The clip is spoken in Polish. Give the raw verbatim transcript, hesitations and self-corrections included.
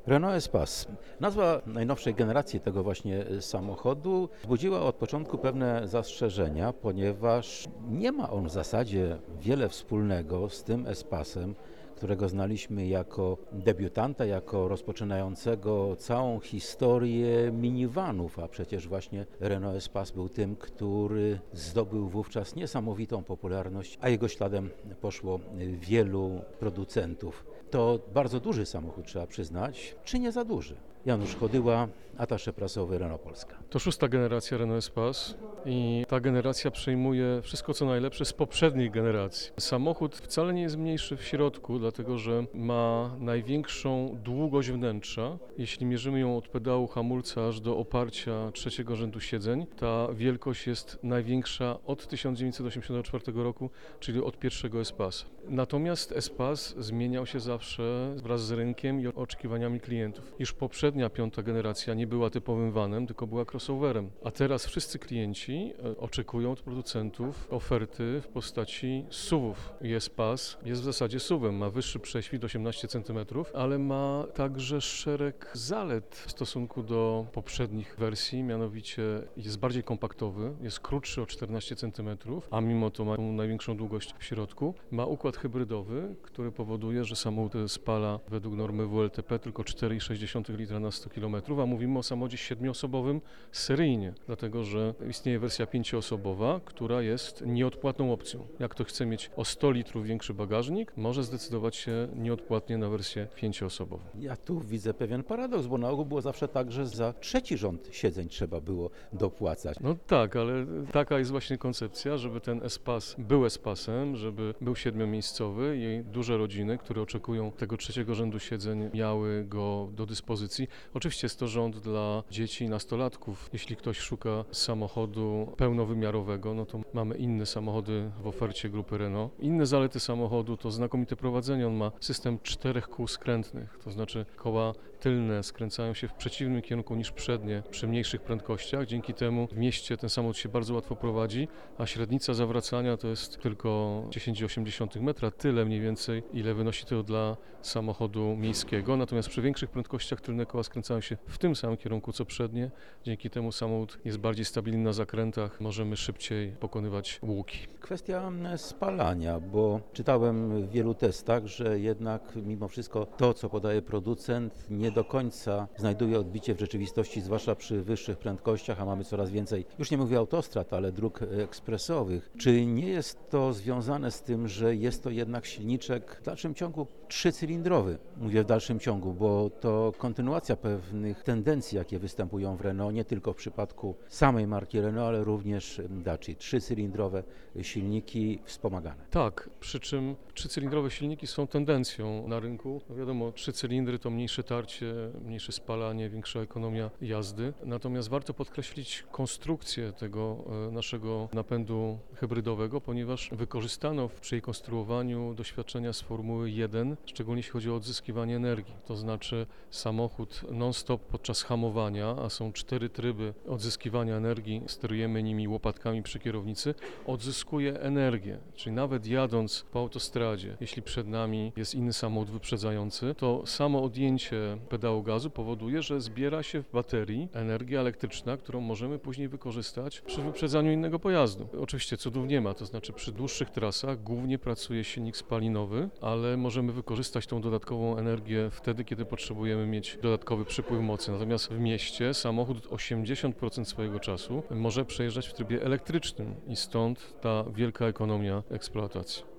Renault Espace. Nazwa najnowszej generacji tego właśnie samochodu wzbudziła od początku pewne zastrzeżenia, ponieważ nie ma on w zasadzie wiele wspólnego z tym Espacem, którego znaliśmy jako debiutanta, jako rozpoczynającego całą historię minivanów, a przecież właśnie Renault Espace był tym, który zdobył wówczas niesamowitą popularność, a jego śladem poszło wielu producentów. To bardzo duży samochód, trzeba przyznać, czy nie za duży? Janusz Chodyła, atasze prasowy Renault Polska. To szósta generacja Renault Espace i ta generacja przejmuje wszystko co najlepsze z poprzednich generacji. Samochód wcale nie jest mniejszy w środku, dlatego że ma największą długość wnętrza. Jeśli mierzymy ją od pedału hamulca aż do oparcia trzeciego rzędu siedzeń, ta wielkość jest największa od tysiąc dziewięćset osiemdziesiątego czwartego roku, czyli od pierwszego Espace. Natomiast Espace zmieniał się zawsze wraz z rynkiem i oczekiwaniami klientów. Już poprzednia piąta generacja nie była typowym vanem, tylko była crossoverem. A teraz wszyscy klienci oczekują od producentów oferty w postaci suwów. I Espace jest w zasadzie suwem, ma wyższy prześwit osiemnaście centymetrów, ale ma także szereg zalet w stosunku do poprzednich wersji, mianowicie jest bardziej kompaktowy, jest krótszy o czternaście centymetrów, a mimo to ma największą długość w środku. Ma układ hybrydowy, który powoduje, że samochód spala według normy W L T P tylko cztery przecinek sześć litra na sto kilometrów, a mówimy o samochodzie siedmioosobowym seryjnie, dlatego że istnieje wersja pięcioosobowa, która jest nieodpłatną opcją. Jak ktoś chce mieć o sto litrów większy bagażnik, może zdecydować się nieodpłatnie na wersję pięcioosobową. Ja tu widzę pewien paradoks, bo na ogół było zawsze tak, że za trzeci rząd siedzeń trzeba było dopłacać. No tak, ale taka jest właśnie koncepcja, żeby ten Espace był Espacem, żeby był siedmiomiejscowy i duże rodziny, które oczekują tego trzeciego rzędu siedzeń, miały go do dyspozycji. Oczywiście jest to rząd dla dzieci i nastolatków. Jeśli ktoś szuka samochodu pełnowymiarowego, no to mamy inne samochody w ofercie grupy Renault. Inne zalety samochodu to znakomite prowadzenie. On ma system czterech kół skrętnych, to znaczy koła tylne skręcają się w przeciwnym kierunku niż przednie przy mniejszych prędkościach. Dzięki temu w mieście ten samochód się bardzo łatwo prowadzi, a średnica zawracania to jest tylko dziesięć przecinek osiem metra, tyle mniej więcej, ile wynosi to dla samochodu miejskiego. Natomiast przy większych prędkościach tylne koła skręcają się w tym samym kierunku co przednie. Dzięki temu samochód jest bardziej stabilny na zakrętach, możemy szybciej pokonywać łuki. Kwestia spalania, bo czytałem w wielu testach, że jednak mimo wszystko to, co podaje producent, nie do końca znajduje odbicie w rzeczywistości, zwłaszcza przy wyższych prędkościach, a mamy coraz więcej, już nie mówię autostrad, ale dróg ekspresowych. Czy nie jest to związane z tym, że jest to jednak silniczek w dalszym ciągu trzycylindrowy? Mówię w dalszym ciągu, bo to kontynuacja pewnych tendencji, jakie występują w Renault, nie tylko w przypadku samej marki Renault, ale również Dacia. Trzycylindrowe silniki wspomagane. Tak, przy czym trzycylindrowe silniki są tendencją na rynku. No wiadomo, trzy cylindry to mniejsze tarcie, mniejsze spalanie, większa ekonomia jazdy. Natomiast warto podkreślić konstrukcję tego naszego napędu hybrydowego, ponieważ wykorzystano przy jej konstruowaniu doświadczenia z Formuły jeden, szczególnie jeśli chodzi o odzyskiwanie energii. To znaczy samochód non-stop podczas hamowania, a są cztery tryby odzyskiwania energii, sterujemy nimi łopatkami przy kierownicy, odzyskuje energię. Czyli nawet jadąc po autostradzie, jeśli przed nami jest inny samochód wyprzedzający, to samo odjęcie pedału gazu powoduje, że zbiera się w baterii energia elektryczna, którą możemy później wykorzystać przy wyprzedzaniu innego pojazdu. Oczywiście cudów nie ma, to znaczy przy dłuższych trasach głównie pracuje silnik spalinowy, ale możemy wykorzystać tą dodatkową energię wtedy, kiedy potrzebujemy mieć dodatkowy przypływ mocy. Natomiast w mieście samochód osiemdziesiąt procent swojego czasu może przejeżdżać w trybie elektrycznym i stąd ta wielka ekonomia eksploatacji.